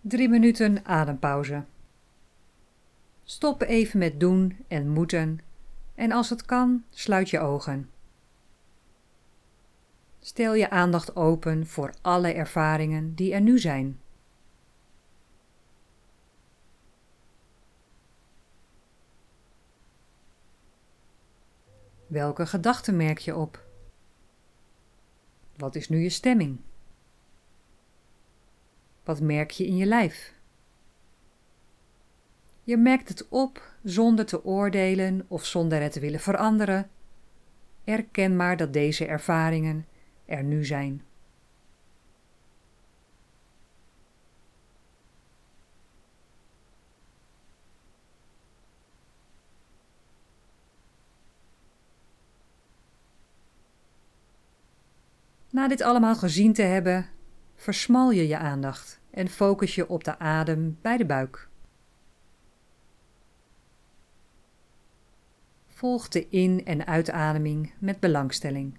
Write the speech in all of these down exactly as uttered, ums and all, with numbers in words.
Drie minuten adempauze. Stop even met doen en moeten en als het kan, sluit je ogen. Stel je aandacht open voor alle ervaringen die er nu zijn. Welke gedachten merk je op? Wat is nu je stemming? Wat merk je in je lijf? Je merkt het op zonder te oordelen of zonder het te willen veranderen. Erken maar dat deze ervaringen er nu zijn. Na dit allemaal gezien te hebben, versmal je je aandacht en focus je op de adem bij de buik. Volg de in- en uitademing met belangstelling.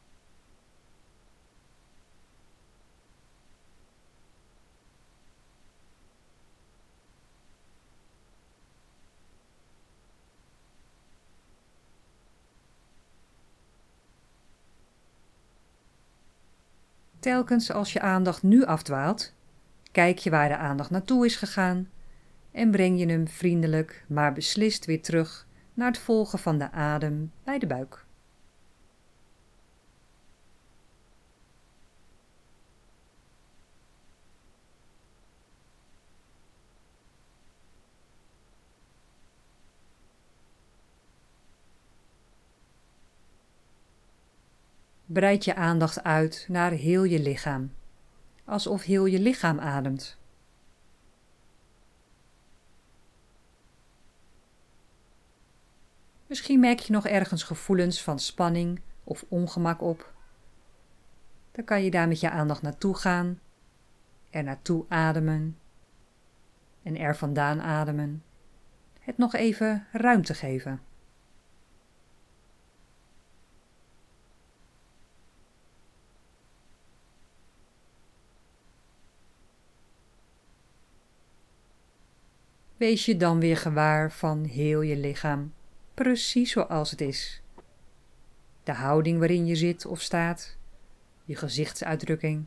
Telkens als je aandacht nu afdwaalt, kijk je waar de aandacht naartoe is gegaan en breng je hem vriendelijk, maar beslist weer terug naar het volgen van de adem bij de buik. Breid je aandacht uit naar heel je lichaam, alsof heel je lichaam ademt. Misschien merk je nog ergens gevoelens van spanning of ongemak op. Dan kan je daar met je aandacht naartoe gaan, er naartoe ademen en er vandaan ademen. Het nog even ruimte geven. Wees je dan weer gewaar van heel je lichaam, precies zoals het is. De houding waarin je zit of staat, je gezichtsuitdrukking.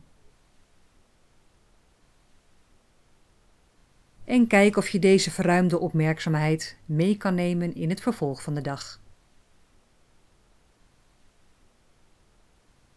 En kijk of je deze verruimde opmerkzaamheid mee kan nemen in het vervolg van de dag.